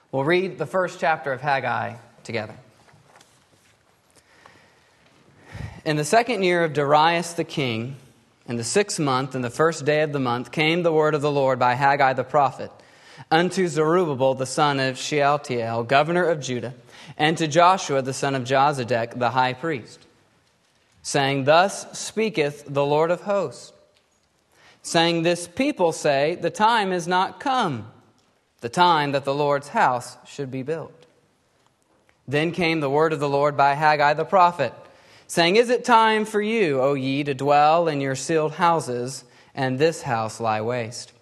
We'll read the first chapter of Haggai together. In the 2nd year of Darius the king, in the 6th month, and the 1st day of the month, came the word of the Lord by Haggai the prophet unto Zerubbabel the son of Shealtiel, governor of Judah, and to Joshua the son of Jozadak the high priest, saying, Thus speaketh the Lord of hosts, saying, This people say, the time is not come, the time that the Lord's house should be built. Then came the word of the Lord by Haggai the prophet, saying, Is it time for you, O ye, to dwell in your sealed houses, and this house lie waste?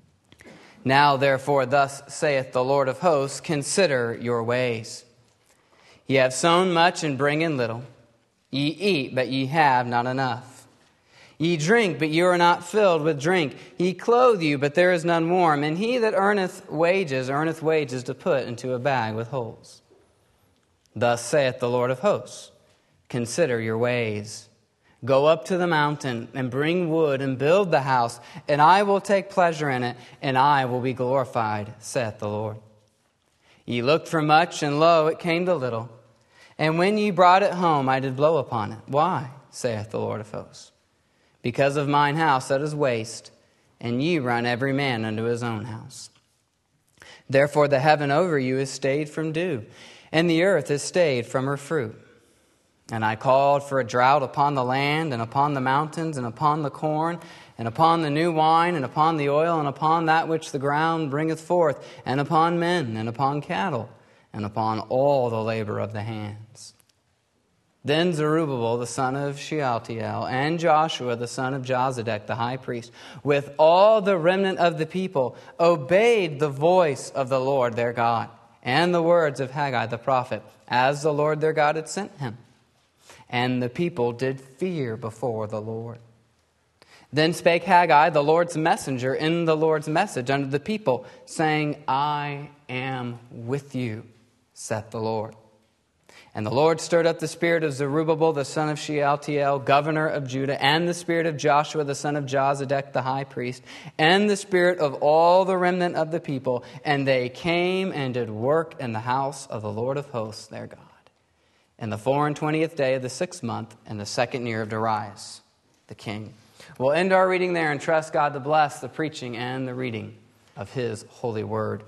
Now therefore thus saith the Lord of hosts, Consider your ways. Ye have sown much and bring in little. Ye eat, but ye have not enough. Ye drink, but ye are not filled with drink. Ye clothe you, but there is none warm. And he that earneth wages to put into a bag with holes. Thus saith the Lord of hosts, Consider your ways. Go up to the mountain, and bring wood, and build the house, and I will take pleasure in it, and I will be glorified, saith the Lord. Ye looked for much, and lo, it came to little. And when ye brought it home, I did blow upon it. Why, saith the Lord of hosts? Because of mine house that is waste, and ye run every man unto his own house. Therefore the heaven over you is stayed from dew, and the earth is stayed from her fruit. And I called for a drought upon the land, and upon the mountains, and upon the corn, and upon the new wine, and upon the oil, and upon that which the ground bringeth forth, and upon men, and upon cattle, and upon all the labor of the hands. Then Zerubbabel the son of Shealtiel, and Joshua the son of Jozadak the high priest, with all the remnant of the people, obeyed the voice of the Lord their God, and the words of Haggai the prophet, as the Lord their God had sent him. And the people did fear before the Lord. Then spake Haggai, the Lord's messenger, in the Lord's message unto the people, saying, I am with you, saith the Lord. And the Lord stirred up the spirit of Zerubbabel, the son of Shealtiel, governor of Judah, and the spirit of Joshua, the son of Jozadak, the high priest, and the spirit of all the remnant of the people. And they came and did work in the house of the Lord of hosts, their God, in the 24th day of the 6th month, in the 2nd year of Darius, the king. We'll end our reading there and trust God to bless the preaching and the reading of His holy word.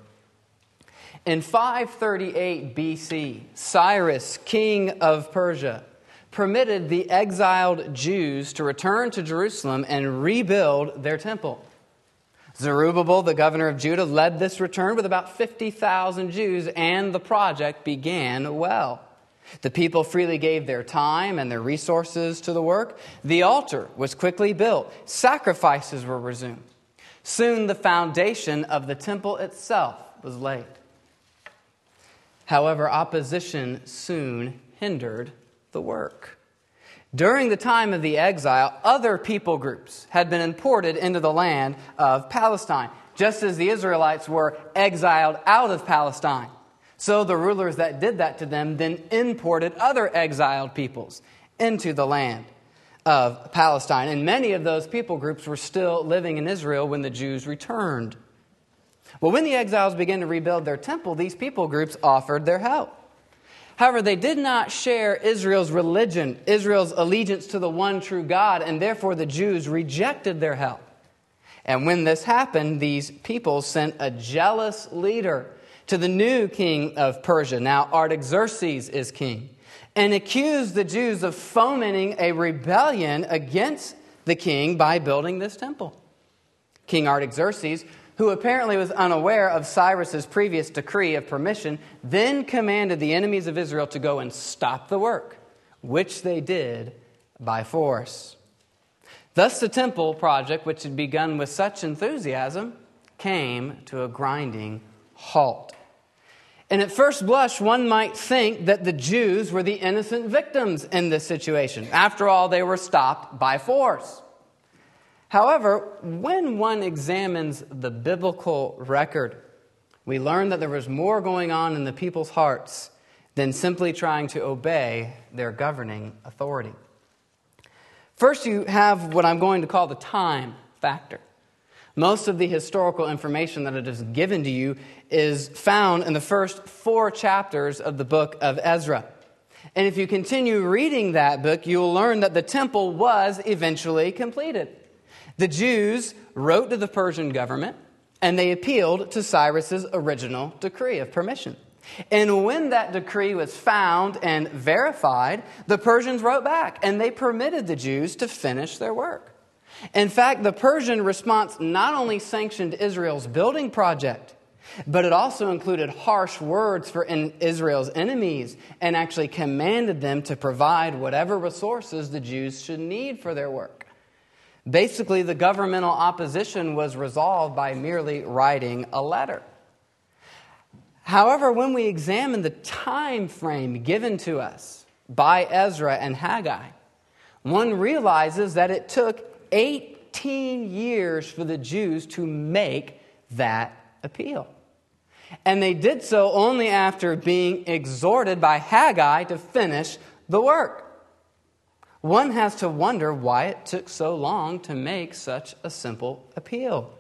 In 538 BC, Cyrus, king of Persia, permitted the exiled Jews to return to Jerusalem and rebuild their temple. Zerubbabel, the governor of Judah, led this return with about 50,000 Jews, and the project began well. The people freely gave their time and their resources to the work. The altar was quickly built. Sacrifices were resumed. Soon the foundation of the temple itself was laid. However, opposition soon hindered the work. During the time of the exile, other people groups had been imported into the land of Palestine, just as the Israelites were exiled out of Palestine. So the rulers that did that to them then imported other exiled peoples into the land of Palestine. And many of those people groups were still living in Israel when the Jews returned. Well, when the exiles began to rebuild their temple, these people groups offered their help. However, they did not share Israel's religion, Israel's allegiance to the one true God, and therefore the Jews rejected their help. And when this happened, these people sent a jealous leader to the new king of Persia. Now Artaxerxes is king, and accused the Jews of fomenting a rebellion against the king by building this temple. King Artaxerxes, who apparently was unaware of Cyrus's previous decree of permission, then commanded the enemies of Israel to go and stop the work, which they did by force. Thus the temple project, which had begun with such enthusiasm, came to a grinding halt. And at first blush, one might think that the Jews were the innocent victims in this situation. After all, they were stopped by force. However, when one examines the biblical record, we learn that there was more going on in the people's hearts than simply trying to obey their governing authority. First, you have what I'm going to call the time factor. Most of the historical information that I just given to you is found in the first 4 chapters of the book of Ezra. And if you continue reading that book, you will learn that the temple was eventually completed. The Jews wrote to the Persian government, and they appealed to Cyrus's original decree of permission. And when that decree was found and verified, the Persians wrote back, and they permitted the Jews to finish their work. In fact, the Persian response not only sanctioned Israel's building project, but it also included harsh words for Israel's enemies and actually commanded them to provide whatever resources the Jews should need for their work. Basically, the governmental opposition was resolved by merely writing a letter. However, when we examine the time frame given to us by Ezra and Haggai, one realizes that it took 18 years for the Jews to make that appeal. And they did so only after being exhorted by Haggai to finish the work. One has to wonder why it took so long to make such a simple appeal.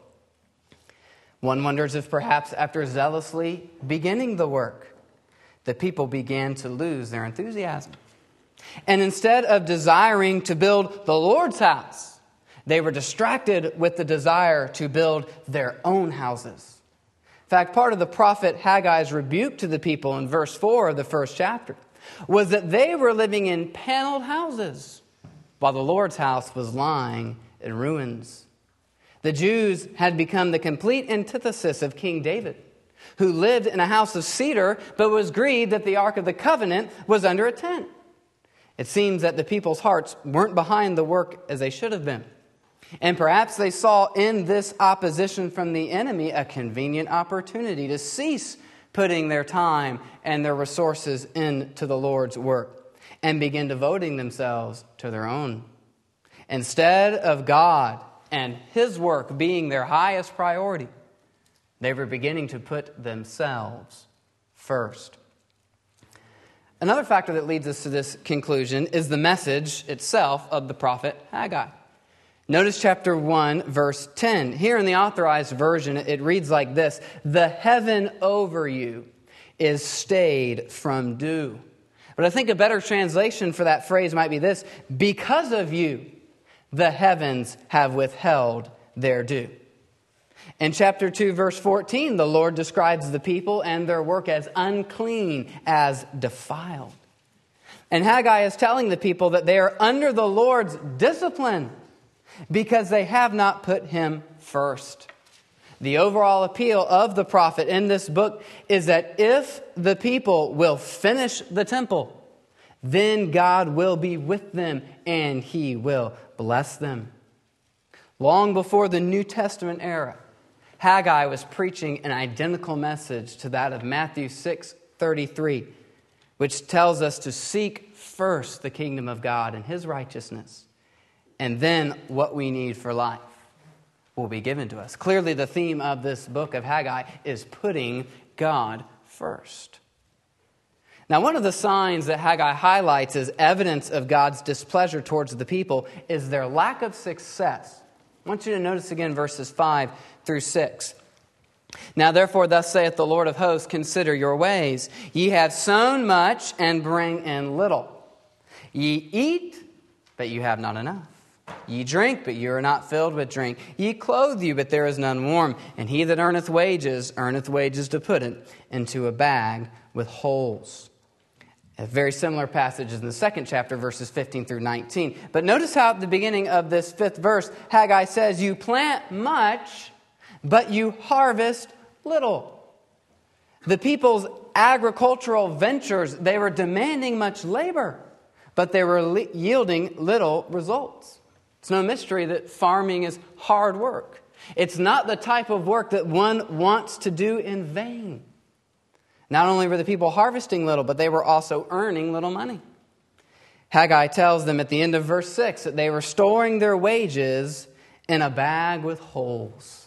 One wonders if perhaps after zealously beginning the work, the people began to lose their enthusiasm. And instead of desiring to build the Lord's house, they were distracted with the desire to build their own houses. In fact, part of the prophet Haggai's rebuke to the people in verse 4 of the first chapter was that they were living in paneled houses while the Lord's house was lying in ruins. The Jews had become the complete antithesis of King David, who lived in a house of cedar but was grieved that the Ark of the Covenant was under a tent. It seems that the people's hearts weren't behind the work as they should have been. And perhaps they saw in this opposition from the enemy a convenient opportunity to cease putting their time and their resources into the Lord's work and begin devoting themselves to their own. Instead of God and His work being their highest priority, they were beginning to put themselves first. Another factor that leads us to this conclusion is the message itself of the prophet Haggai. Notice chapter 1, verse 10. Here in the Authorized Version, it reads like this: "The heaven over you is stayed from dew." But I think a better translation for that phrase might be this: "Because of you, the heavens have withheld their dew." In chapter 2, verse 14, the Lord describes the people and their work as unclean, as defiled. And Haggai is telling the people that they are under the Lord's discipline because they have not put Him first. The overall appeal of the prophet in this book is that if the people will finish the temple, then God will be with them and He will bless them. Long before the New Testament era, Haggai was preaching an identical message to that of Matthew 6:33, which tells us to seek first the kingdom of God and His righteousness, and then what we need for life will be given to us. Clearly, the theme of this book of Haggai is putting God first. Now, one of the signs that Haggai highlights as evidence of God's displeasure towards the people is their lack of success. I want you to notice again verses 5 through 6. "Now therefore thus saith the Lord of hosts, consider your ways. Ye have sown much and bring in little. Ye eat, but you have not enough. Ye drink, but you are not filled with drink. Ye clothe you, but there is none warm. And he that earneth wages to put it into a bag with holes." A very similar passage in the second chapter, verses 15 through 19. But notice how at the beginning of this 5th verse, Haggai says, "You plant much, but you harvest little." The people's agricultural ventures, they were demanding much labor, but they were yielding little results. It's no mystery that farming is hard work. It's not the type of work that one wants to do in vain. Not only were the people harvesting little, but they were also earning little money. Haggai tells them at the end of verse 6 that they were storing their wages in a bag with holes.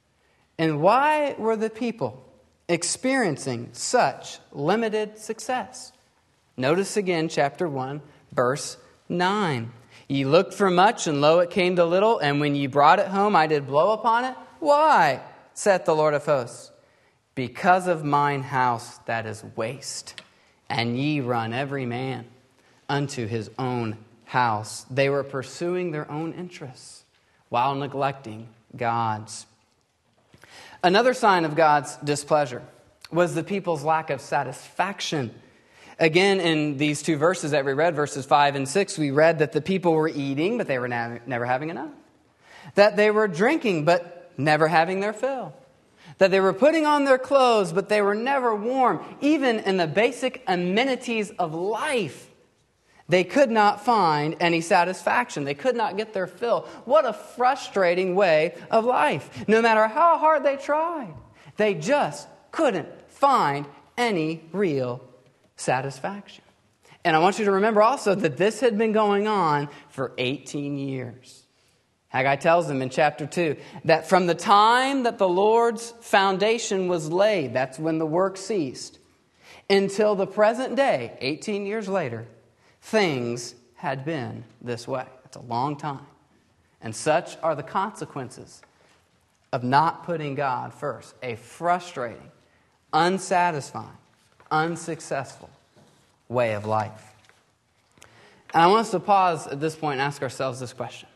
And why were the people experiencing such limited success? Notice again chapter 1, verse 9. "Ye looked for much, and lo, it came to little. And when ye brought it home, I did blow upon it, Why, saith the Lord of hosts? Because of mine house that is waste, and ye run every man unto his own house. They were pursuing their own interests while neglecting God's. Another sign of God's displeasure was the people's lack of satisfaction. Again, in these two verses that we read, verses 5 and 6, we read that the people were eating, but they were never having enough. That they were drinking, but never having their fill. That they were putting on their clothes, but they were never warm. Even in the basic amenities of life, they could not find any satisfaction. They could not get their fill. What a frustrating way of life. No matter how hard they tried, they just couldn't find any real satisfaction. And I want you to remember also that this had been going on for 18 years. Haggai tells them in chapter 2 that from the time that the Lord's foundation was laid, that's when the work ceased, until the present day, 18 years later, things had been this way. It's a long time. And such are the consequences of not putting God first. A frustrating, unsatisfying, unsuccessful way of life. And I want us to pause at this point and ask ourselves this question.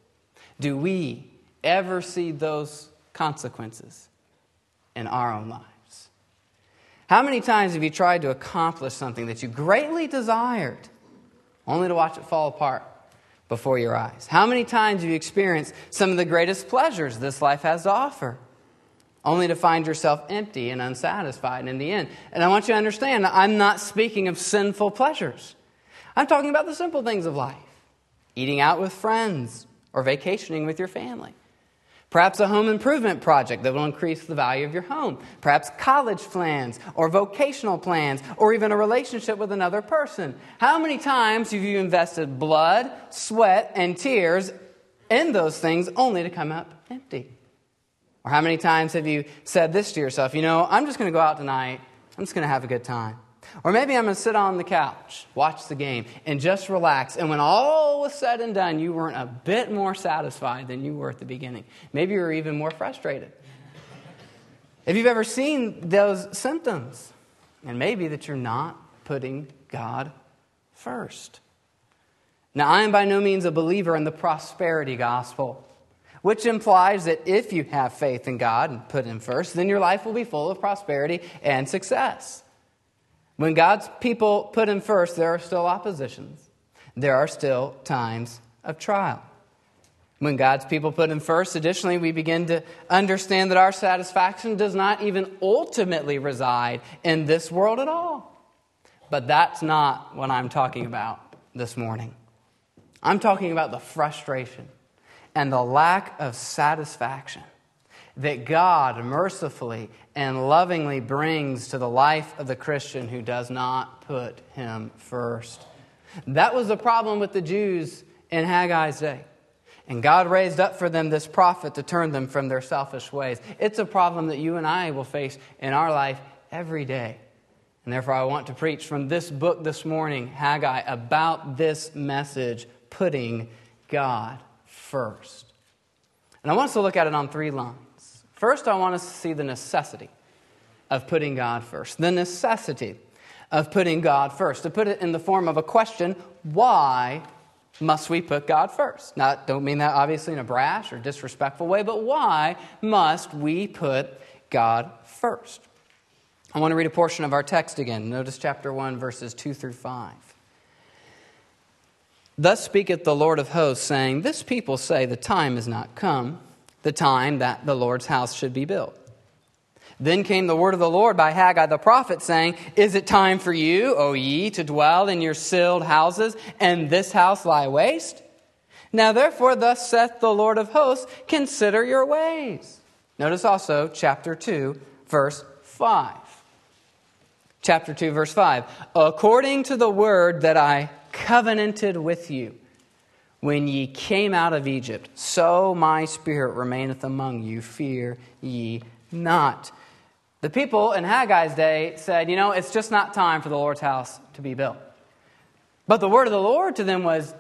Do we ever see those consequences in our own lives? How many times have you tried to accomplish something that you greatly desired, only to watch it fall apart before your eyes? How many times have you experienced some of the greatest pleasures this life has to offer, only to find yourself empty and unsatisfied in the end? And I want you to understand that I'm not speaking of sinful pleasures. I'm talking about the simple things of life. Eating out with friends or vacationing with your family. Perhaps a home improvement project that will increase the value of your home. Perhaps college plans or vocational plans or even a relationship with another person. How many times have you invested blood, sweat, and tears in those things only to come up empty? Or how many times have you said this to yourself, I'm just going to go out tonight. I'm just going to have a good time. Or maybe I'm going to sit on the couch, watch the game, and just relax. And when all was said and done, you weren't a bit more satisfied than you were at the beginning. Maybe you were even more frustrated. If you've ever seen those symptoms, and maybe that you're not putting God first. Now, I am by no means a believer in the prosperity gospel, which implies that if you have faith in God and put Him first, then your life will be full of prosperity and success. When God's people put Him first, there are still oppositions. There are still times of trial. When God's people put Him first, additionally, we begin to understand that our satisfaction does not even ultimately reside in this world at all. But that's not what I'm talking about this morning. I'm talking about the frustration and the lack of satisfaction that God mercifully and lovingly brings to the life of the Christian who does not put Him first. That was the problem with the Jews in Haggai's day. And God raised up for them this prophet to turn them from their selfish ways. It's a problem that you and I will face in our life every day. And therefore I want to preach from this book this morning, Haggai, about this message, putting God first. And I want us to look at it on 3 lines. First, I want us to see the necessity of putting God first. The necessity of putting God first. To put it in the form of a question, why must we put God first? Now, I don't mean that obviously in a brash or disrespectful way, but why must we put God first? I want to read a portion of our text again. Notice chapter 1, verses 2 through 5. Thus speaketh the Lord of hosts, saying, This people say the time is not come, the time that the Lord's house should be built. Then came the word of the Lord by Haggai the prophet, saying, Is it time for you, O ye, to dwell in your cieled houses, and this house lie waste? Now therefore, thus saith the Lord of hosts, Consider your ways. Notice also chapter 2, verse 5. Chapter 2, verse 5. According to the word that I covenanted with you, when ye came out of Egypt, so my spirit remaineth among you, fear ye not. The people in Haggai's day said, it's just not time for the Lord's house to be built. But the word of the Lord to them was,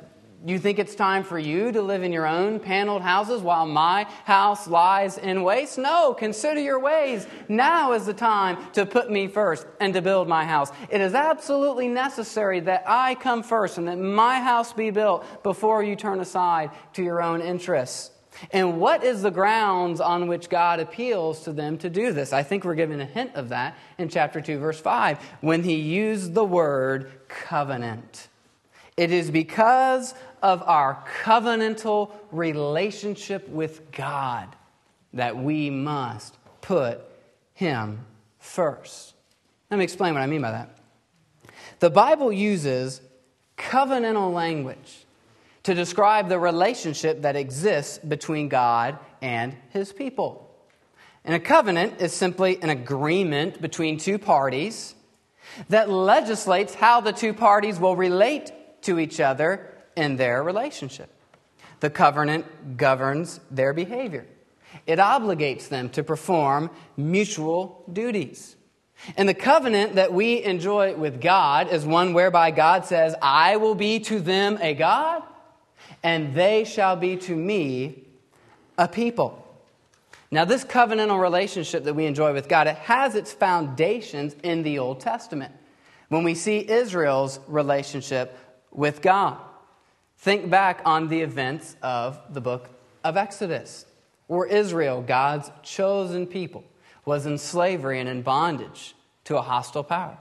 You think it's time for you to live in your own paneled houses while my house lies in waste? No, consider your ways. Now is the time to put me first and to build my house. It is absolutely necessary that I come first and that my house be built before you turn aside to your own interests. And what is the grounds on which God appeals to them to do this? I think we're given a hint of that in chapter 2, verse 5, when he used the word covenant. It is because of our covenantal relationship with God that we must put him first. Let me explain what I mean by that. The Bible uses covenantal language to describe the relationship that exists between God and his people. And a covenant is simply an agreement between two parties that legislates how the two parties will relate to each other in their relationship. The covenant governs their behavior. It obligates them to perform mutual duties. And the covenant that we enjoy with God is one whereby God says, I will be to them a God, and they shall be to me a people. Now, this covenantal relationship that we enjoy with God, it has its foundations in the Old Testament. When we see Israel's relationship with God, think back on the events of the book of Exodus, where Israel, God's chosen people, was in slavery and in bondage to a hostile power.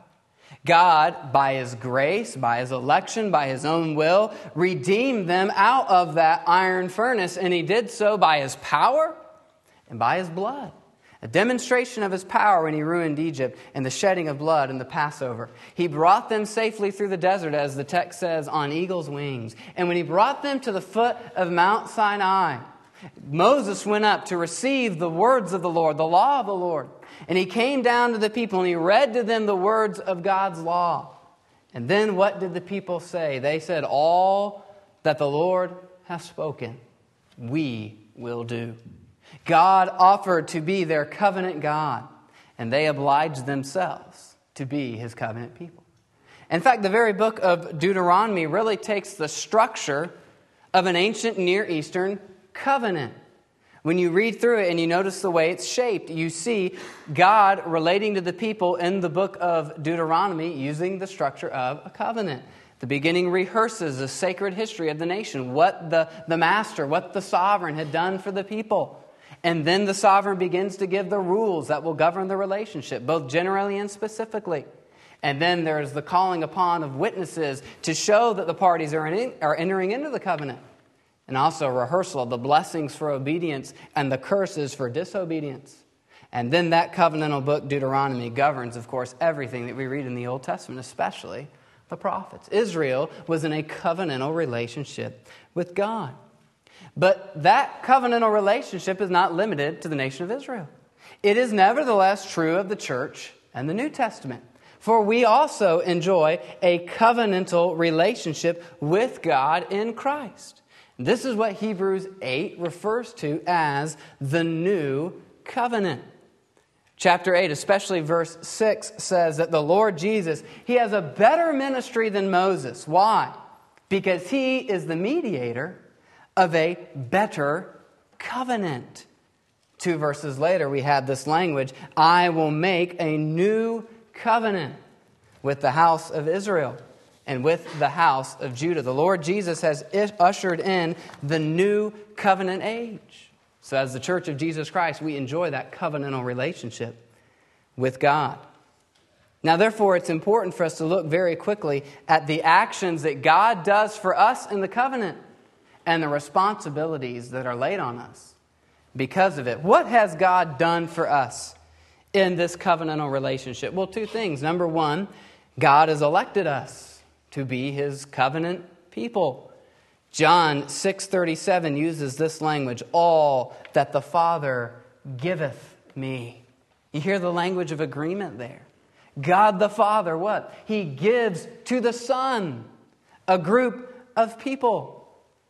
God, by his grace, by his election, by his own will, redeemed them out of that iron furnace, and he did so by his power and by his blood. A demonstration of his power when he ruined Egypt and the shedding of blood in the Passover. He brought them safely through the desert, as the text says, on eagle's wings. And when he brought them to the foot of Mount Sinai, Moses went up to receive the words of the Lord, the law of the Lord. And he came down to the people and he read to them the words of God's law. And then what did the people say? They said, all that the Lord has spoken, we will do. God offered to be their covenant God, and they obliged themselves to be his covenant people. In fact, the very book of Deuteronomy really takes the structure of an ancient Near Eastern covenant. When you read through it and you notice the way it's shaped, you see God relating to the people in the book of Deuteronomy using the structure of a covenant. The beginning rehearses the sacred history of the nation, what the master, what the sovereign had done for the people. And then the sovereign begins to give the rules that will govern the relationship, both generally and specifically. And then there's the calling upon of witnesses to show that the parties are entering into the covenant. And also a rehearsal of the blessings for obedience and the curses for disobedience. And then that covenantal book, Deuteronomy, governs, of course, everything that we read in the Old Testament, especially the prophets. Israel was in a covenantal relationship with God. But that covenantal relationship is not limited to the nation of Israel. It is nevertheless true of the church and the New Testament. For we also enjoy a covenantal relationship with God in Christ. This is what Hebrews 8 refers to as the new covenant. Chapter 8, especially verse 6, says that the Lord Jesus, he has a better ministry than Moses. Why? Because he is the mediator of a better covenant. 2 verses later, we have this language, I will make a new covenant with the house of Israel and with the house of Judah. The Lord Jesus has ushered in the new covenant age. So as the church of Jesus Christ, we enjoy that covenantal relationship with God. Now, therefore, it's important for us to look very quickly at the actions that God does for us in the covenant and the responsibilities that are laid on us because of it. What has God done for us in this covenantal relationship? Well, two things. Number one, God has elected us to be his covenant people. John 6:37 uses this language, all that the Father giveth me. You hear the language of agreement there. God the Father, what? He gives to the Son a group of people.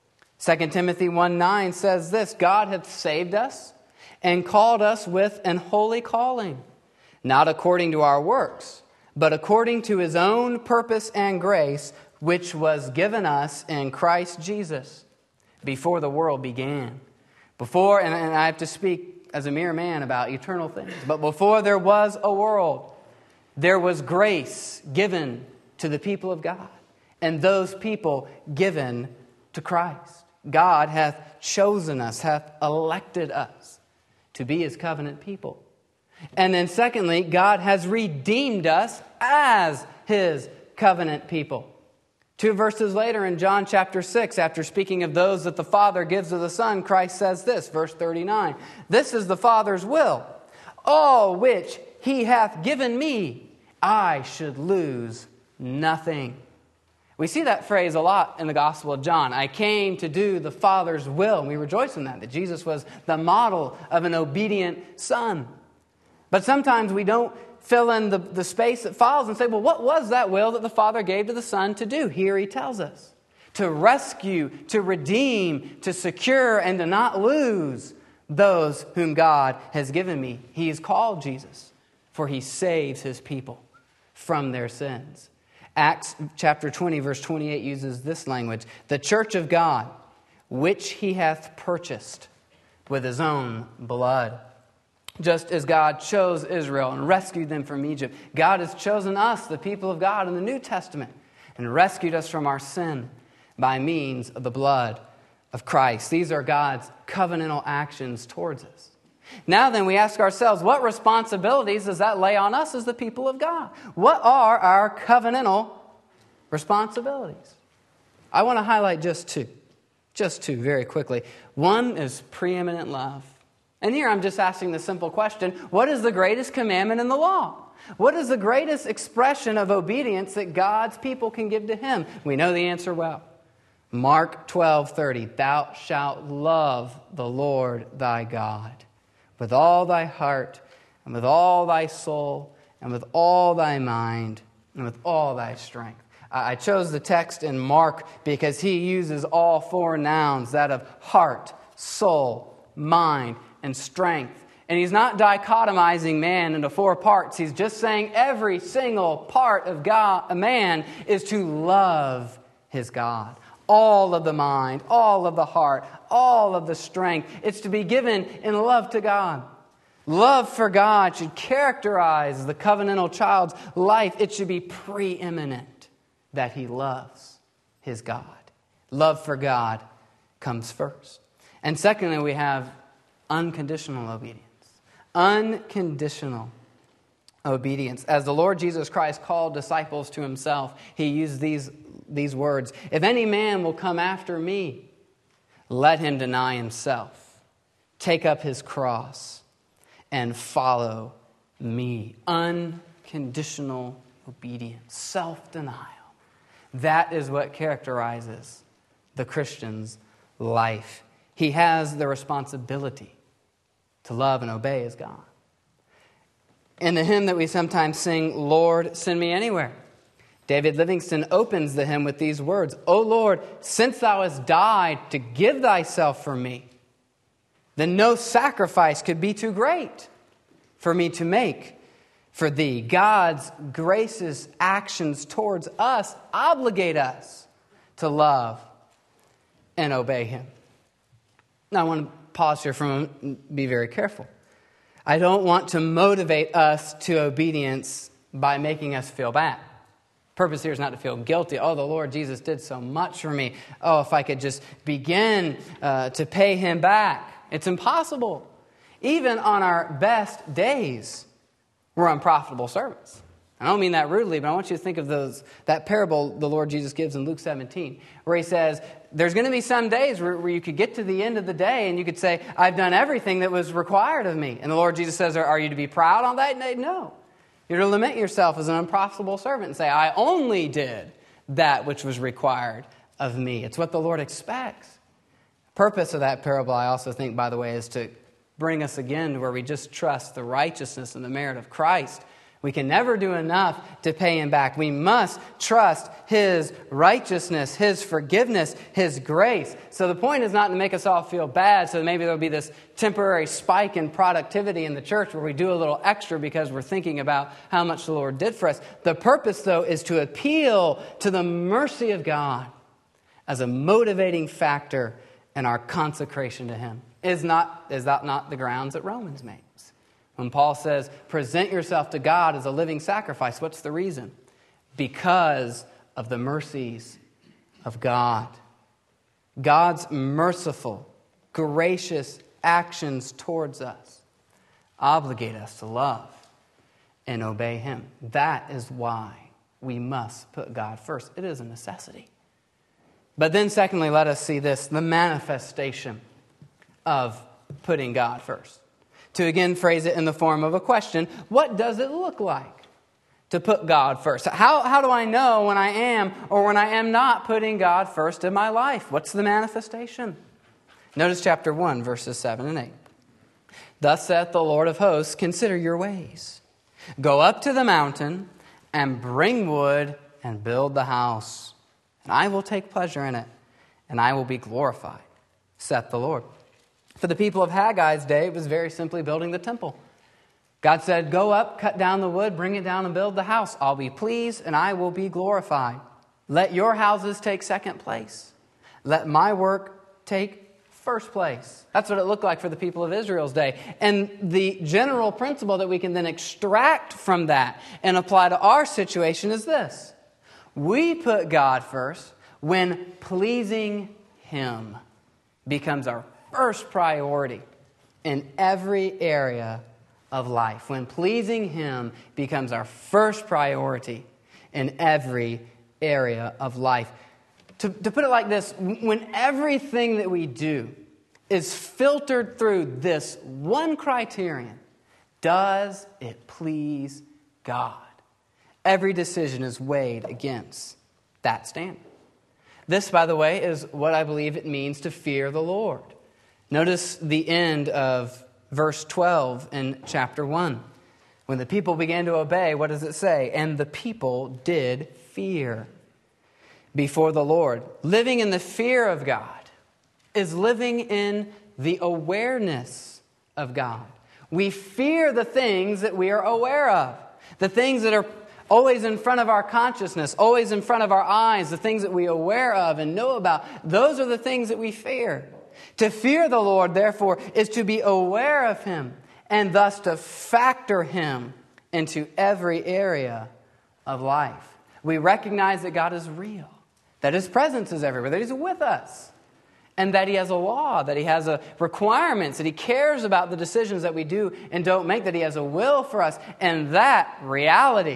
2 Timothy 1:9 says this, God hath saved us and called us with an holy calling, not according to our works, but according to his own purpose and grace, which was given us in Christ Jesus before the world began. Before, and I have to speak as a mere man about eternal things, but before there was a world, there was grace given to the people of God, and those people given to Christ. God hath chosen us, hath elected us to be His covenant people. And then secondly, God has redeemed us as His covenant people. 2 verses later in John chapter 6, after speaking of those that the Father gives to the Son, Christ says this, verse 39, "This is the Father's will, all which He hath given me, I should lose nothing." We see that phrase a lot in the Gospel of John. I came to do the Father's will. And we rejoice in that Jesus was the model of an obedient Son. But sometimes we don't fill in the space that follows and say, well, what was that will that the Father gave to the Son to do? Here He tells us. To rescue, to redeem, to secure, and to not lose those whom God has given me. He is called Jesus, for He saves His people from their sins. Acts chapter 20, verse 28 uses this language. The church of God, which He hath purchased with His own blood. Just as God chose Israel and rescued them from Egypt, God has chosen us, the people of God, in the New Testament, and rescued us from our sin by means of the blood of Christ. These are God's covenantal actions towards us. Now then, we ask ourselves, what responsibilities does that lay on us as the people of God? What are our covenantal responsibilities? I want to highlight just two very quickly. One is preeminent love. And here I'm just asking the simple question, what is the greatest commandment in the law? What is the greatest expression of obedience that God's people can give to Him? We know the answer well. Mark 12:30, "Thou shalt love the Lord thy God with all thy heart, and with all thy soul, and with all thy mind, and with all thy strength." I chose the text in Mark because he uses all four nouns, that of heart, soul, mind, and strength. And he's not dichotomizing man into four parts. He's just saying every single part of God, a man, is to love his God. All of the mind, all of the heart, all of the strength. It's to be given in love to God. Love for God should characterize the covenantal child's life. It should be preeminent that he loves his God. Love for God comes first. And secondly, we have unconditional obedience. Unconditional obedience. As the Lord Jesus Christ called disciples to Himself, He used these words. "If any man will come after me, let him deny himself, take up his cross, and follow me." Unconditional obedience, self-denial. That is what characterizes the Christian's life. He has the responsibility to love and obey his God. In the hymn that we sometimes sing, "Lord, send me anywhere," David Livingston opens the hymn with these words, "O Lord, since Thou hast died to give Thyself for me, then no sacrifice could be too great for me to make for Thee." God's gracious actions towards us obligate us to love and obey Him. Now I want to pause here for a moment and be very careful. I don't want to motivate us to obedience by making us feel bad. The purpose here is not to feel guilty. Oh, the Lord Jesus did so much for me. Oh, if I could just begin to pay Him back. It's impossible. Even on our best days, we're unprofitable servants. I don't mean that rudely, but I want you to think of that parable the Lord Jesus gives in Luke 17, where He says, there's going to be some days where you could get to the end of the day and you could say, I've done everything that was required of me. And the Lord Jesus says, are you to be proud on that day? No. You're to lament yourself as an unprofitable servant and say, I only did that which was required of me. It's what the Lord expects. The purpose of that parable, I also think, by the way, is to bring us again to where we just trust the righteousness and the merit of Christ We can never do enough to pay Him back. We must trust His righteousness, His forgiveness, His grace. So the point is not to make us all feel bad, so maybe there'll be this temporary spike in productivity in the church where we do a little extra because we're thinking about how much the Lord did for us. The purpose, though, is to appeal to the mercy of God as a motivating factor in our consecration to Him. Is that not the grounds that Romans makes? When Paul says, present yourself to God as a living sacrifice, what's the reason? Because of the mercies of God. God's merciful, gracious actions towards us obligate us to love and obey Him. That is why we must put God first. It is a necessity. But then secondly, let us see this, the manifestation of putting God first. To again phrase it in the form of a question, what does it look like to put God first? How do I know when I am or when I am not putting God first in my life? What's the manifestation? Notice chapter 1, verses 7 and 8. Thus saith the Lord of hosts, consider your ways. Go up to the mountain and bring wood and build the house. And I will take pleasure in it, and I will be glorified, saith the Lord. For the people of Haggai's day, it was very simply building the temple. God said, go up, cut down the wood, bring it down and build the house. I'll be pleased and I will be glorified. Let your houses take second place. Let my work take first place. That's what it looked like for the people of Israel's day. And the general principle that we can then extract from that and apply to our situation is this. We put God first when pleasing Him becomes our first priority in every area of life. When pleasing Him becomes our first priority in every area of life. To put it like this, when everything that we do is filtered through this one criterion, does it please God? Every decision is weighed against that standard. This, by the way, is what I believe it means to fear the Lord. Notice the end of verse 12 in chapter 1. When the people began to obey, what does it say? And the people did fear before the Lord. Living in the fear of God is living in the awareness of God. We fear the things that we are aware of. The things that are always in front of our consciousness, always in front of our eyes, the things that we are aware of and know about. Those are the things that we fear. To fear the Lord, therefore, is to be aware of Him and thus to factor Him into every area of life. We recognize that God is real, that His presence is everywhere, that He's with us, and that He has a law, that He has requirements, that He cares about the decisions that we do and don't make, that He has a will for us, and that reality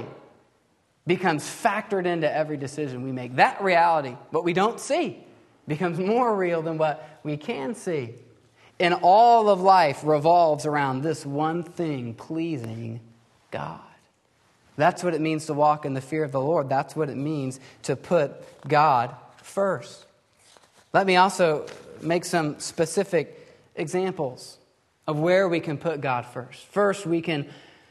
becomes factored into every decision we make. That reality, what we don't see, becomes more real than what we can see. And all of life revolves around this one thing, pleasing God. That's what it means to walk in the fear of the Lord. That's what it means to put God first. Let me also make some specific examples of where we can put God first. First, we can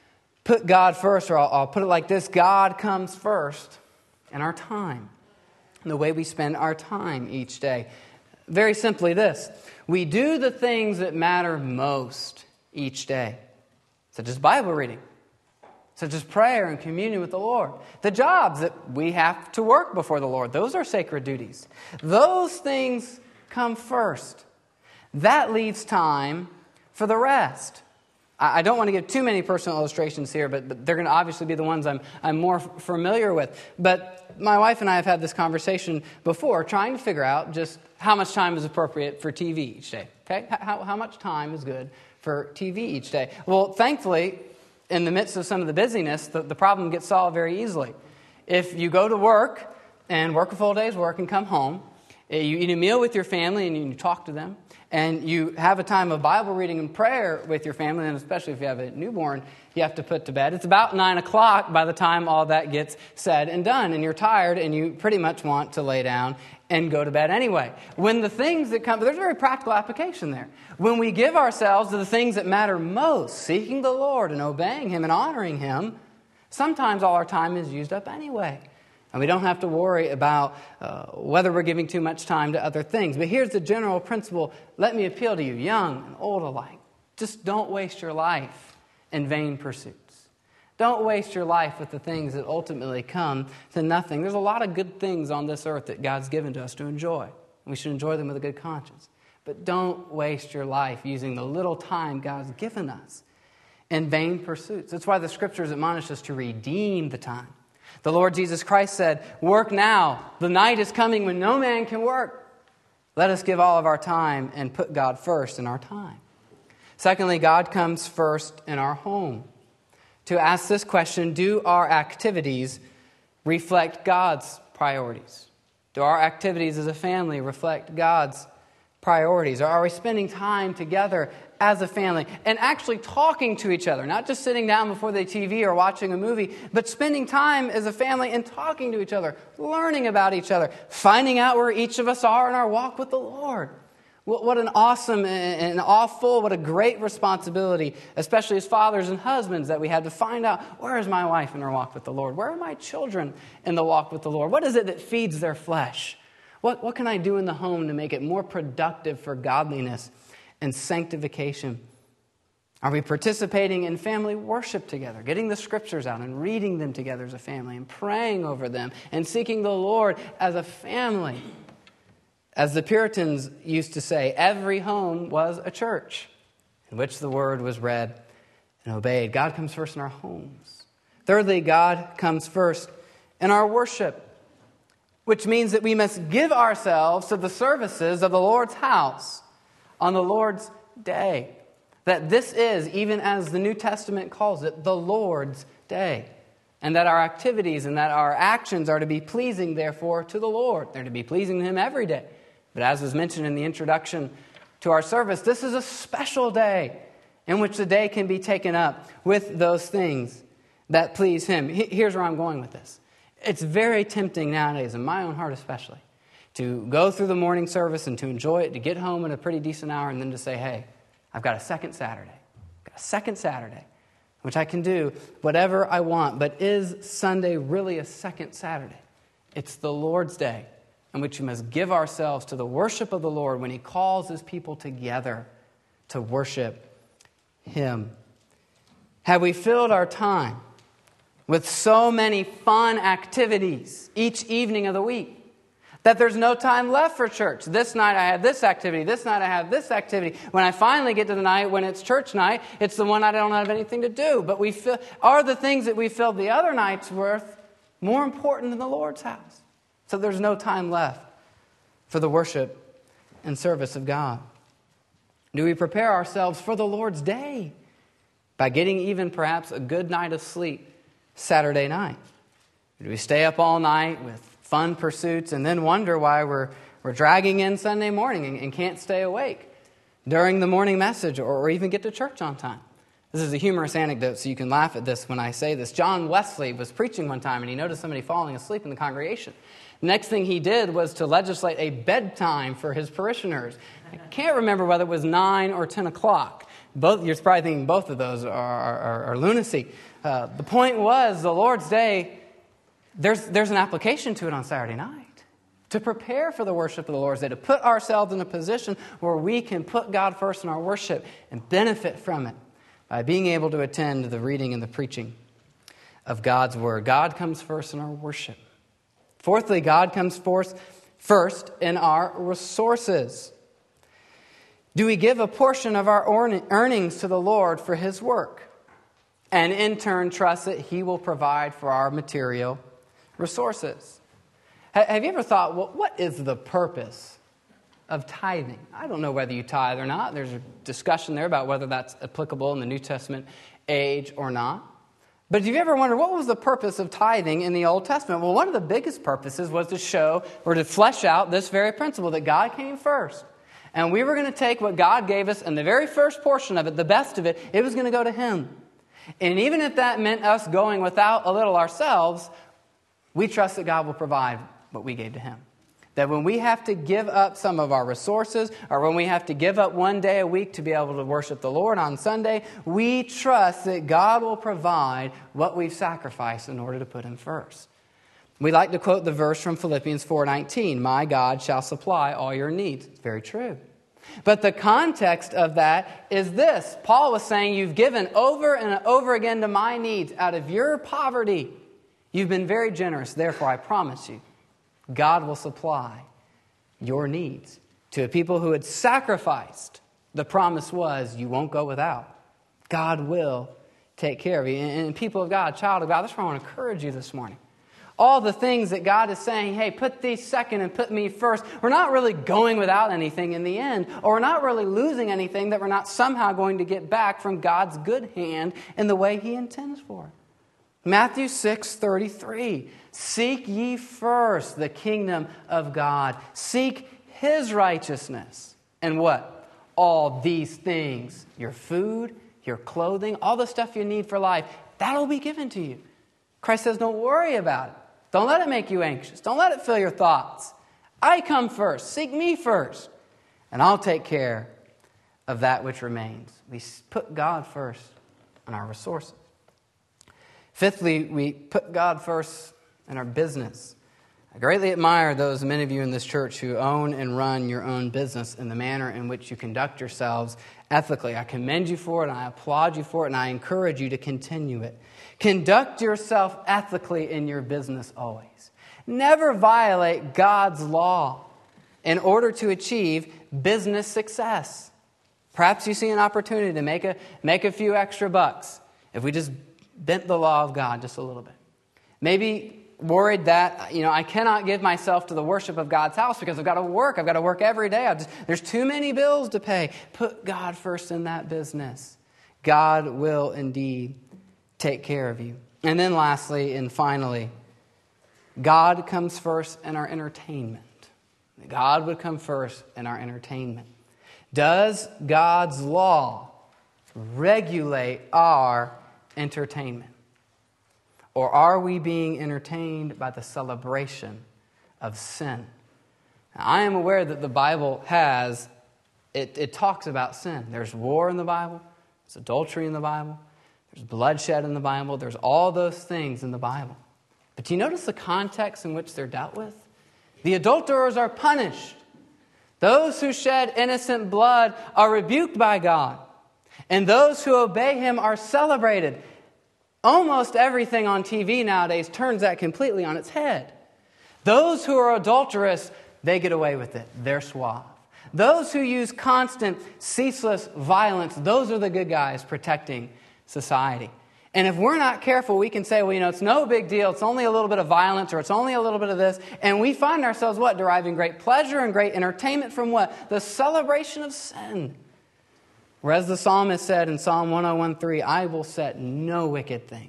put God first, or I'll put it like this. God comes first in our time, in the way we spend our time each day. Very simply this. We do the things that matter most each day, such as Bible reading, such as prayer and communion with the Lord. The jobs that we have to work before the Lord, those are sacred duties. Those things come first. That leaves time for the rest. I don't want to give too many personal illustrations here, but they're going to obviously be the ones I'm more familiar with. But my wife and I have had this conversation before, trying to figure out just how much time is appropriate for TV each day. Okay, how much time is good for TV each day? Well, thankfully, in the midst of some of the busyness, the problem gets solved very easily. If you go to work and work a full day's work and come home, you eat a meal with your family and you talk to them, and you have a time of Bible reading and prayer with your family, and especially if you have a newborn, you have to put to bed. It's about 9 o'clock by the time all that gets said and done, and you're tired, and you pretty much want to lay down and go to bed anyway. When the things that come, there's a very practical application there. When we give ourselves to the things that matter most, seeking the Lord and obeying Him and honoring Him, Sometimes all our time is used up anyway. And we don't have to worry about whether we're giving too much time to other things. But here's the general principle. Let me appeal to you, young and old alike. Just don't waste your life in vain pursuits. Don't waste your life with the things that ultimately come to nothing. There's a lot of good things on this earth that God's given to us to enjoy. We should enjoy them with a good conscience. But don't waste your life using the little time God's given us in vain pursuits. That's why the Scriptures admonish us to redeem the time. The Lord Jesus Christ said, "Work now. The night is coming when no man can work." Let us give all of our time and put God first in our time. Secondly, God comes first in our home. To ask this question, do our activities reflect God's priorities? Do our activities as a family reflect God's priorities? Or are we spending time together as a family and actually talking to each other? Not just sitting down before the TV or watching a movie, but spending time as a family and talking to each other, learning about each other, finding out where each of us are in our walk with the Lord. What an awesome and awful, what a great responsibility, especially as fathers and husbands, that we have to find out, where is my wife in her walk with the Lord? Where are my children in the walk with the Lord? What is it that feeds their flesh? What can I do in the home to make it more productive for godliness and sanctification? Are we participating in family worship together, getting the Scriptures out and reading them together as a family and praying over them and seeking the Lord as a family? As the Puritans used to say, every home was a church in which the word was read and obeyed. God comes first in our homes. Thirdly, God comes first in our worship, which means that we must give ourselves to the services of the Lord's house on the Lord's day. That this is, even as the New Testament calls it, the Lord's day. And that our activities and that our actions are to be pleasing, therefore, to the Lord. They're to be pleasing to Him every day. But as was mentioned in the introduction to our service, this is a special day in which the day can be taken up with those things that please Him. Here's where I'm going with this. It's very tempting nowadays, in my own heart especially, to go through the morning service and to enjoy it, to get home at a pretty decent hour, and then to say, hey, I've got a second Saturday. Which I can do whatever I want. But is Sunday really a second Saturday? It's the Lord's day, in which we must give ourselves to the worship of the Lord when He calls His people together to worship Him. Have we filled our time with so many fun activities each evening of the week that there's no time left for church? This night I have this activity. This night I have this activity. When I finally get to the night when it's church night, it's the one I don't have anything to do. But are the things that we filled the other nights with more important than the Lord's house? So there's no time left for the worship and service of God. Do we prepare ourselves for the Lord's day by getting even perhaps a good night of sleep Saturday night? Do we stay up all night with fun pursuits and then wonder why we're dragging in Sunday morning and can't stay awake during the morning message or even get to church on time? This is a humorous anecdote, so you can laugh at this when I say this. John Wesley was preaching one time and he noticed somebody falling asleep in the congregation. Next thing he did was to legislate a bedtime for his parishioners. I can't remember whether it was 9 or 10 o'clock. You're probably thinking both of those are lunacy. The point was, the Lord's day, there's an application to it on Saturday night. To prepare for the worship of the Lord's day, to put ourselves in a position where we can put God first in our worship and benefit from it by being able to attend the reading and the preaching of God's Word. God comes first in our worship. Fourthly, God comes first in our resources. Do we give a portion of our earnings to the Lord for His work? And in turn, trust that He will provide for our material resources. Have you ever thought, well, what is the purpose of tithing? I don't know whether you tithe or not. There's a discussion there about whether that's applicable in the New Testament age or not. But have you ever wondered, what was the purpose of tithing in the Old Testament? Well, one of the biggest purposes was to show or to flesh out this very principle that God came first. And we were going to take what God gave us and the very first portion of it, the best of it, it was going to go to Him. And even if that meant us going without a little ourselves, we trust that God will provide what we gave to Him. That when we have to give up some of our resources, or when we have to give up one day a week to be able to worship the Lord on Sunday, we trust that God will provide what we've sacrificed in order to put Him first. We like to quote the verse from Philippians 4:19, "My God shall supply all your needs." It's very true. But the context of that is this. Paul was saying, you've given over and over again to my needs out of your poverty. You've been very generous. Therefore, I promise you, God will supply your needs. To a people who had sacrificed, the promise was, you won't go without. God will take care of you. And people of God, child of God, that's why I want to encourage you this morning. All the things that God is saying, hey, put these second and put me first. We're not really going without anything in the end, or we're not really losing anything that we're not somehow going to get back from God's good hand in the way He intends for. Matthew 6:33, "Seek ye first the kingdom of God. Seek His righteousness." And what? All these things, your food, your clothing, all the stuff you need for life, that'll be given to you. Christ says, don't worry about it. Don't let it make you anxious. Don't let it fill your thoughts. I come first. Seek me first. And I'll take care of that which remains. We put God first in our resources. Fifthly, we put God first in our business. I greatly admire those many of you in this church who own and run your own business in the manner in which you conduct yourselves ethically. I commend you for it, and I applaud you for it, and I encourage you to continue it. Conduct yourself ethically in your business always. Never violate God's law in order to achieve business success. Perhaps you see an opportunity to make a few extra bucks if we just bent the law of God just a little bit. Maybe worried that, I cannot give myself to the worship of God's house because I've got to work. I've got to work every day. There's too many bills to pay. Put God first in that business. God will indeed take care of you. And then lastly and finally, God comes first in our entertainment. God would come first in our entertainment. Does God's law regulate our entertainment? Or are we being entertained by the celebration of sin? Now, I am aware that the Bible has, it talks about sin. There's war in the Bible. There's adultery in the Bible. There's bloodshed in the Bible. There's all those things in the Bible. But do you notice the context in which they're dealt with? The adulterers are punished. Those who shed innocent blood are rebuked by God. And those who obey Him are celebrated. Almost everything on TV nowadays turns that completely on its head. Those who are adulterous, they get away with it. They're suave. Those who use constant, ceaseless violence, those are the good guys protecting society. And if we're not careful, we can say, well, it's no big deal. It's only a little bit of violence, or it's only a little bit of this. And we find ourselves, what? Deriving great pleasure and great entertainment from what? The celebration of sin. Whereas the psalmist said in Psalm 101:3, I will set no wicked thing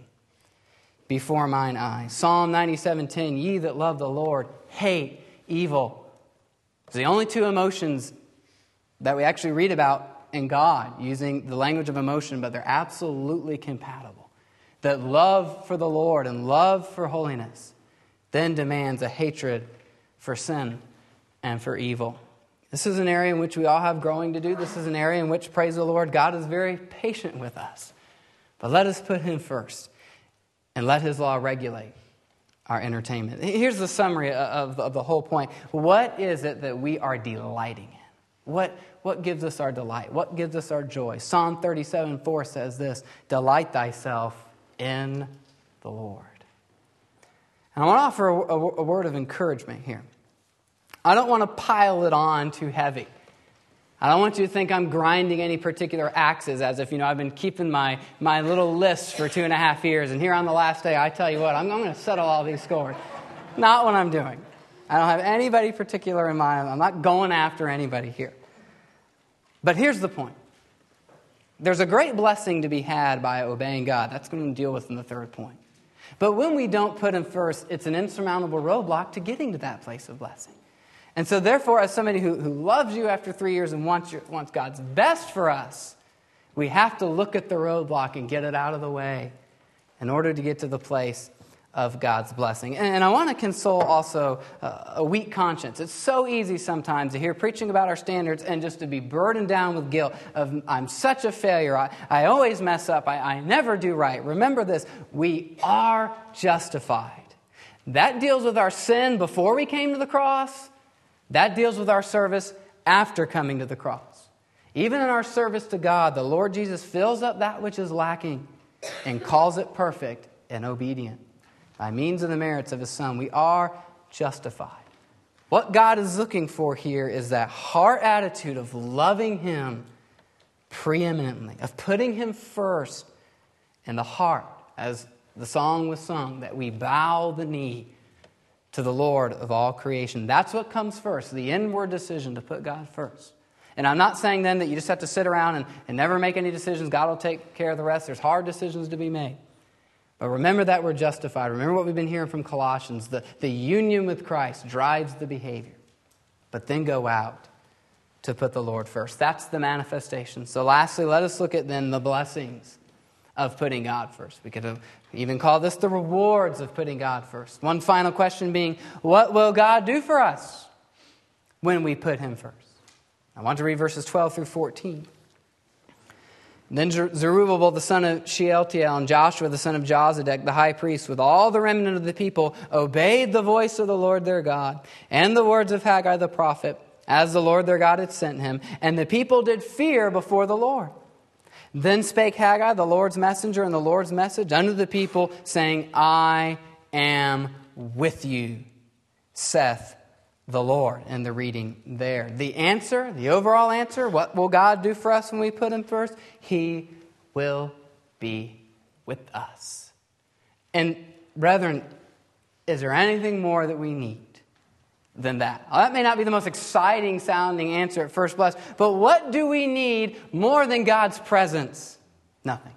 before mine eyes. Psalm 97:10, ye that love the Lord hate evil. It's the only two emotions that we actually read about in God, using the language of emotion, but they're absolutely compatible. That love for the Lord and love for holiness then demands a hatred for sin and for evil. This is an area in which we all have growing to do. This is an area in which, praise the Lord, God is very patient with us. But let us put Him first and let His law regulate our entertainment. Here's the summary of the whole point. What is it that we are delighting in? What gives us our delight? What gives us our joy? Psalm 37:4 says this, delight thyself in the Lord. And I want to offer a word of encouragement here. I don't want to pile it on too heavy. I don't want you to think I'm grinding any particular axes as if, I've been keeping my little list for 2.5 years, and here on the last day, I tell you what, I'm going to settle all these scores. Not what I'm doing. I don't have anybody particular in mind. I'm not going after anybody here. But here's the point. There's a great blessing to be had by obeying God. That's going to deal with in the third point. But when we don't put Him first, it's an insurmountable roadblock to getting to that place of blessing. And so therefore, as somebody who loves you after 3 years and wants God's best for us, we have to look at the roadblock and get it out of the way in order to get to the place of God's blessing. And I want to console also a weak conscience. It's so easy sometimes to hear preaching about our standards and just to be burdened down with guilt of, I'm such a failure. I always mess up. I never do right. Remember this. We are justified. That deals with our sin before we came to the cross. That deals with our service after coming to the cross. Even in our service to God, the Lord Jesus fills up that which is lacking and calls it perfect and obedient. By means of the merits of His Son, we are justified. What God is looking for here is that heart attitude of loving Him preeminently, of putting Him first in the heart, as the song was sung, that we bow the knee to the Lord of all creation. That's what comes first, the inward decision to put God first. And I'm not saying then that you just have to sit around and never make any decisions. God will take care of the rest. There's hard decisions to be made. But remember that we're justified. Remember what we've been hearing from Colossians. The union with Christ drives the behavior. But then go out to put the Lord first. That's the manifestation. So lastly, let us look at then the blessings of putting God first. We could even call this the rewards of putting God first. One final question being, what will God do for us when we put Him first? I want to read verses 12 through 14. Then Zerubbabel the son of Shealtiel and Joshua the son of Jozadak the high priest with all the remnant of the people obeyed the voice of the Lord their God and the words of Haggai the prophet, as the Lord their God had sent him. And the people did fear before the Lord. Then spake Haggai the Lord's messenger and the Lord's message unto the people, saying, I am with you, saith the Lord. And the reading there. The answer, the overall answer, what will God do for us when we put Him first? He will be with us. And brethren, is there anything more that we need than that? Well, that may not be the most exciting sounding answer at first blush, but what do we need more than God's presence? Nothing.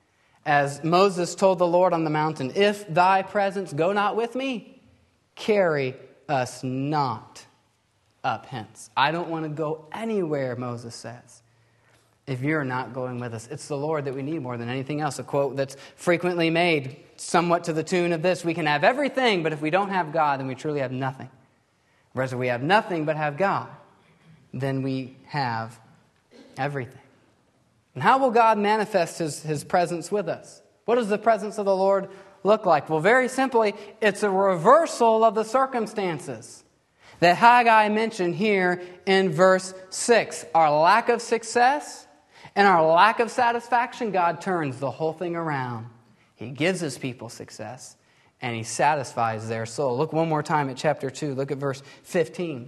As Moses told the Lord on the mountain, if thy presence go not with me, carry us not up hence. I don't want to go anywhere, Moses says, if you're not going with us. It's the Lord that we need more than anything else. A quote that's frequently made, somewhat to the tune of this: we can have everything, but if we don't have God, then we truly have nothing. Whereas if we have nothing but have God, then we have everything. And how will God manifest His presence with us? What does the presence of the Lord look like? Well, very simply, it's a reversal of the circumstances that Haggai mentioned here in verse 6. Our lack of success and our lack of satisfaction, God turns the whole thing around. He gives His people success and He satisfies their soul. Look one more time at chapter 2. Look at verse 15.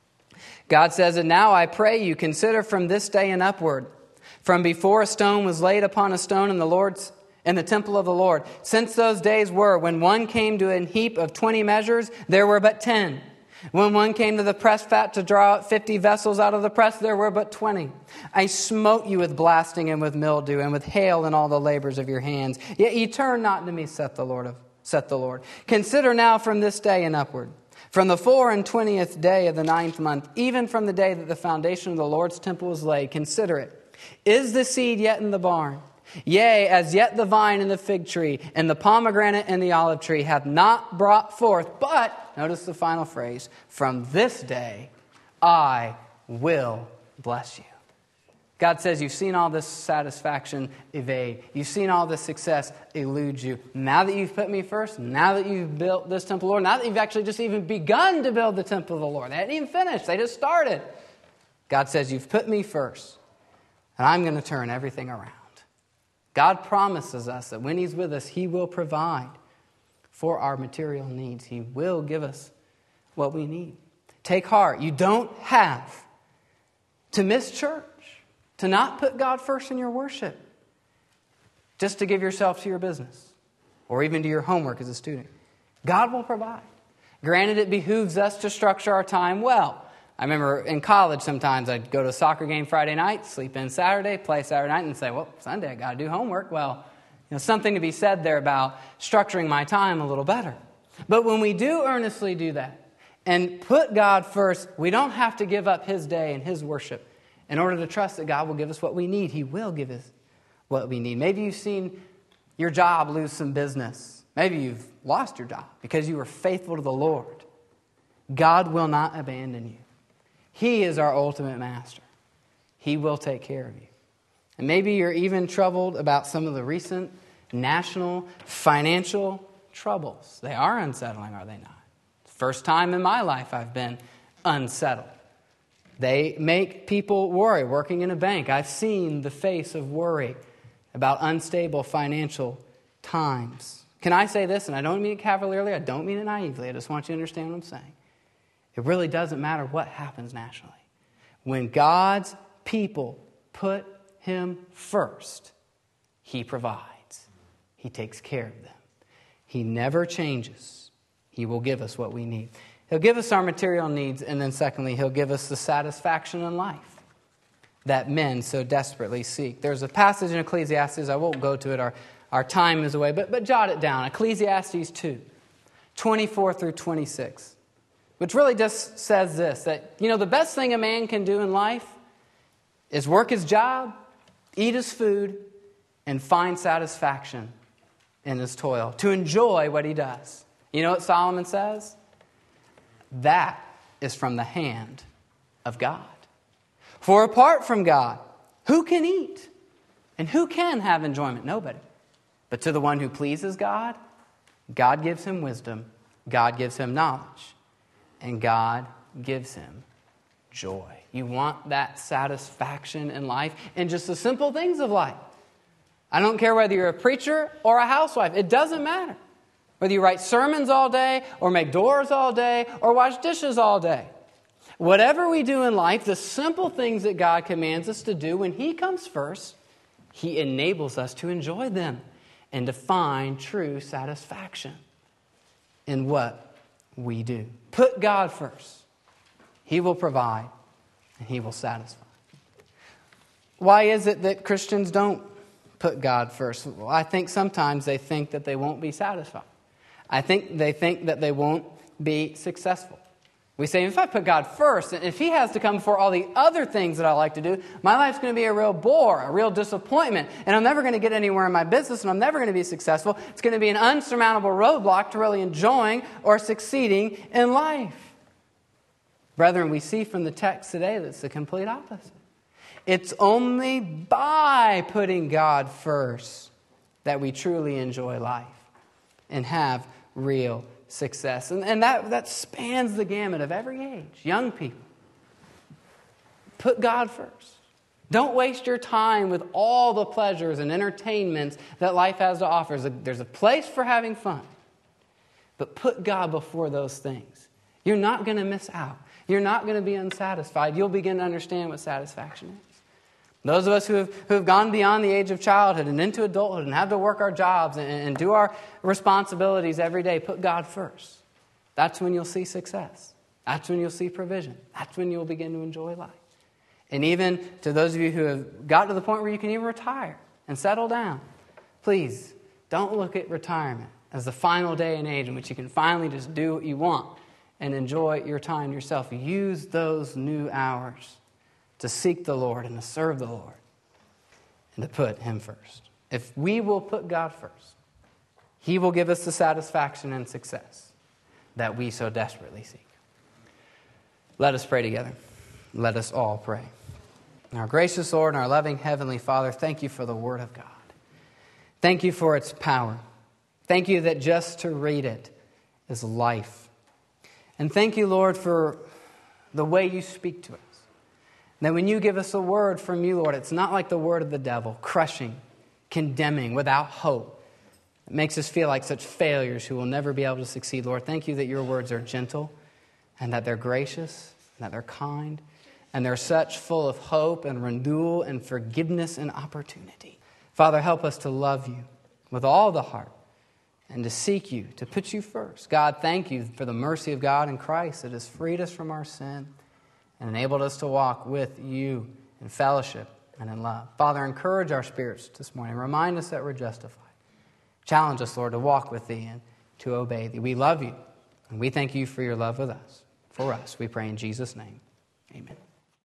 God says, and now I pray you, consider from this day and upward, from before a stone was laid upon a stone in the temple of the Lord, since those days were, when one came to an heap of 20 measures, there were but 10. When one came to the press fat to draw out 50 vessels out of the press, there were but 20. I smote you with blasting and with mildew and with hail in all the labors of your hands. Yet ye turn not to me, saith the Lord. Consider now from this day and upward, from the 24th day of the 9th month, even from the day that the foundation of the Lord's temple was laid, consider it. Is the seed yet in the barn? Yea, as yet the vine and the fig tree and the pomegranate and the olive tree have not brought forth. But, notice the final phrase, from this day I will bless you. God says, you've seen all this satisfaction evade. You've seen all this success elude you. Now that you've put me first, now that you've built this temple, Lord, now that you've actually just even begun to build the temple of the Lord. They hadn't even finished. They just started. God says, you've put me first, and I'm going to turn everything around. God promises us that when He's with us, He will provide for our material needs. He will give us what we need. Take heart. You don't have to miss church, to not put God first in your worship, just to give yourself to your business or even to your homework as a student. God will provide. Granted, it behooves us to structure our time well. I remember in college sometimes I'd go to a soccer game Friday night, sleep in Saturday, play Saturday night, and say, well, Sunday I got to do homework. Well, something to be said there about structuring my time a little better. But when we do earnestly do that and put God first, we don't have to give up His day and His worship in order to trust that God will give us what we need. He will give us what we need. Maybe you've seen your job lose some business Maybe you've lost your job because you were faithful to the Lord. God will not abandon you. He is our ultimate master. He will take care of you. And maybe you're even troubled about some of the recent national financial troubles. They are unsettling, are they not? First time in my life I've been unsettled. They make people worry. Working in a bank, I've seen the face of worry about unstable financial times. Can I say this? And I don't mean it cavalierly. I don't mean it naively. I just want you to understand what I'm saying. It really doesn't matter what happens nationally. When God's people put Him first, He provides. He takes care of them. He never changes. He will give us what we need. He'll give us our material needs, and then secondly, He'll give us the satisfaction in life that men so desperately seek. There's a passage in Ecclesiastes, I won't go to it, our time is away, but jot it down. Ecclesiastes 2, 24 through 26, which really just says this, that, the best thing a man can do in life is work his job, eat his food, and find satisfaction in his toil, to enjoy what he does. You know what Solomon says? That is from the hand of God. For apart from God, who can eat? And who can have enjoyment? Nobody. But to the one who pleases God, God gives him wisdom, God gives him knowledge, and God gives him joy. You want that satisfaction in life in just the simple things of life. I don't care whether you're a preacher or a housewife. It doesn't matter. Whether you write sermons all day, or make doors all day, or wash dishes all day. Whatever we do in life, the simple things that God commands us to do, when He comes first, He enables us to enjoy them and to find true satisfaction in what we do. Put God first. He will provide and He will satisfy. Why is it that Christians don't put God first? Well, I think sometimes they think that they won't be satisfied. I think they think that they won't be successful. We say, if I put God first, and if He has to come before all the other things that I like to do, my life's going to be a real bore, a real disappointment, and I'm never going to get anywhere in my business, and I'm never going to be successful. It's going to be an unsurmountable roadblock to really enjoying or succeeding in life. Brethren, we see from the text today that it's the complete opposite. It's only by putting God first that we truly enjoy life and have real success. And that spans the gamut of every age. Young people, put God first. Don't waste your time with all the pleasures and entertainments that life has to offer. There's a place for having fun. But put God before those things. You're not going to miss out. You're not going to be unsatisfied. You'll begin to understand what satisfaction is. Those of us who have gone beyond the age of childhood and into adulthood and have to work our jobs and do our responsibilities every day, put God first. That's when you'll see success. That's when you'll see provision. That's when you'll begin to enjoy life. And even to those of you who have got to the point where you can even retire and settle down, please don't look at retirement as the final day and age in which you can finally just do what you want and enjoy your time yourself. Use those new hours to seek the Lord and to serve the Lord and to put Him first. If we will put God first, He will give us the satisfaction and success that we so desperately seek. Let us pray together. Let us all pray. Our gracious Lord and our loving Heavenly Father, thank You for the Word of God. Thank You for its power. Thank You that just to read it is life. And thank You, Lord, for the way You speak to us. That when You give us a word from You, Lord, it's not like the word of the devil, crushing, condemning, without hope. It makes us feel like such failures who will never be able to succeed. Lord, thank You that Your words are gentle and that they're gracious and that they're kind and they're such full of hope and renewal and forgiveness and opportunity. Father, help us to love You with all the heart and to seek You, to put You first. God, thank You for the mercy of God in Christ that has freed us from our sin and enabled us to walk with You in fellowship and in love. Father, encourage our spirits this morning. Remind us that we're justified. Challenge us, Lord, to walk with Thee and to obey Thee. We love You, and we thank You for Your love with us. For us, we pray in Jesus' name. Amen.